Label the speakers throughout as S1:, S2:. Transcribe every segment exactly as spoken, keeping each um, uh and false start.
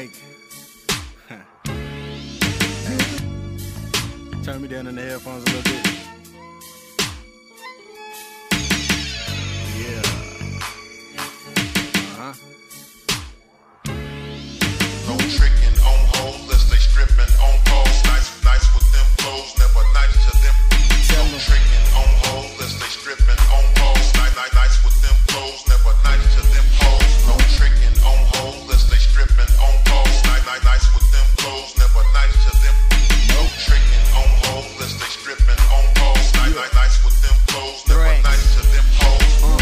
S1: Hey. Turn me down in the headphones a little bit. Yeah. Uh-huh.
S2: No tricking on hoes, unless they stripping on poles. Nice, nice with them clothes, never nice to them.
S1: Tell
S2: No
S1: them.
S2: tricking on hoes, unless they stripping on poles. Nice, nice, nice with them clothes, never nice to them hoes. No tricking on hoes, unless they stripping on poles. Nice, nice, nice with them clothes, never nice to them. No tricking on hoes, unless they stripping on poles. Nice, nice, nice with them clothes, never
S1: Right.
S2: nice to them hoes.
S1: Uh,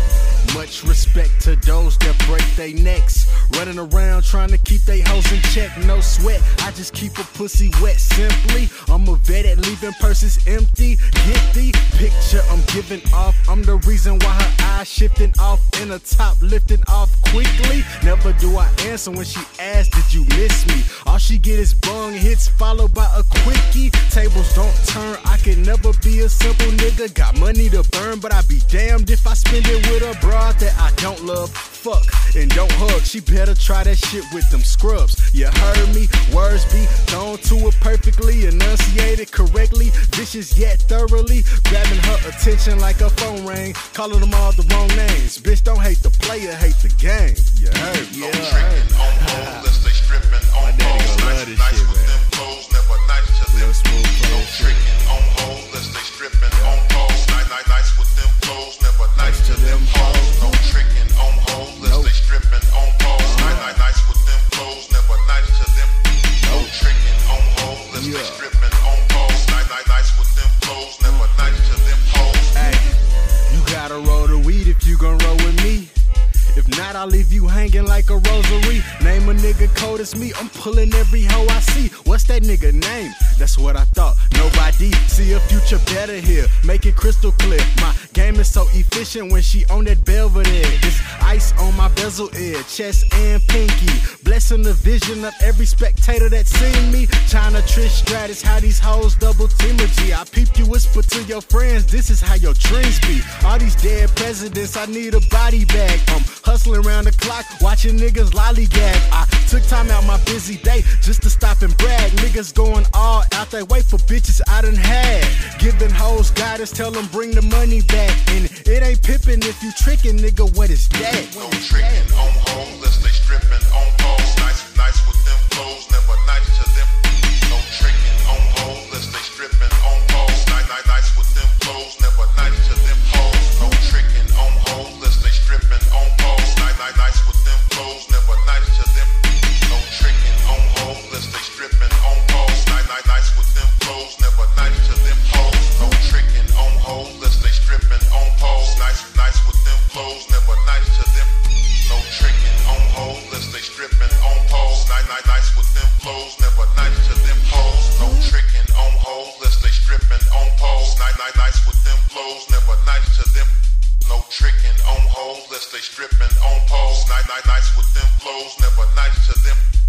S1: much respect to those that break their necks. Running around trying to keep they hoes in check. No sweat, I just keep a pussy wet. Simply, I'm a vet at leaving purses empty. Get the picture I'm giving off. I'm the reason why her eyes shifting off and the top lifting off quickly. Never do I answer when she asks, did you miss me? All she get is bung hits followed by a quickie. Tables don't turn, I can never be a simple nigga. Got money to burn, but I be damned if I spend it with a broad that I don't love. Fuck and don't hug. She better try that shit with them scrubs. You heard me? Words be thrown to it perfectly, enunciated correctly, vicious yet thoroughly. Grabbing her attention like a phone ring, calling them all the wrong names. Bitch, don't hate the player, hate the game. You heard me?
S2: No tricking on hoes, unless they stripping on
S1: daddy
S2: poles.
S1: gonna
S2: Nice,
S1: love this
S2: nice
S1: shit,
S2: with
S1: man.
S2: them clothes, never nice to them.
S1: Real smooth
S2: No
S1: player shit.
S2: tricking on hoes, unless they stripping on poles. Nice, nice, nice with them clothes, never nice to them hoes. No tricking on hoes, unless
S1: Nope.
S2: they stripping on poles. Nice, nice, nice with them clothes, never nice to them. No tricking on hoes, unless they
S1: Yeah.
S2: stripping on poles. Nice, nice, nice with them clothes, never nice to them hoes.
S1: Hey, you gotta roll the weed if you gon' roll with me. If not, I'll leave you hanging like a rosary. Name a nigga cold as me, I'm pulling every hoe I see. What's that nigga name? That's what I thought. Nobody see a future better here. Make it crystal clear. My game is so efficient when she on that Belvedere. It's ice on my bezel ear, chest and pinky. Blessing the vision of every spectator that seen me. China Trish Stratus, how these hoes double team a G. I peeped you whisper to your friends, this is how your dreams be. All these dead presidents, I need a body bag. I'm hustling around the clock, watching niggas lollygag. I took time out my busy day just to stop and brag. Niggas going all out, they wait for bitches I done had. Giving hoes guidance, tell them bring the money back. And it ain't pippin' if you trickin', nigga, what is that?
S2: No tricking on hoes, unless they stripping on poles. Nice, nice with them clothes, never nice to them. No tricking on hoes, unless they stripping on poles. Nice, nice, nice with them clothes, never nice to them hoes. No tricking on hoes, unless they stripping on poles. Nice, nice, nice with them clothes, never nice to them. No tricking on hoes, unless they stripping on poles. Nice, nice, nice with them clothes, never nice to them hoes. No tricking on hoes, unless they stripping on poles. Nice, nice with them clothes, never nice to them. No tricking on hoes, unless they stripping on poles. Nice, nice, nice with them clothes, never nice to them hoes. No tricking on hoes, unless they stripping on poles. Nice, nice, nice with them clothes, never nice to them. No tricking on hoes, unless they stripping on poles. Nice, nice, nice with them clothes, never nice to them.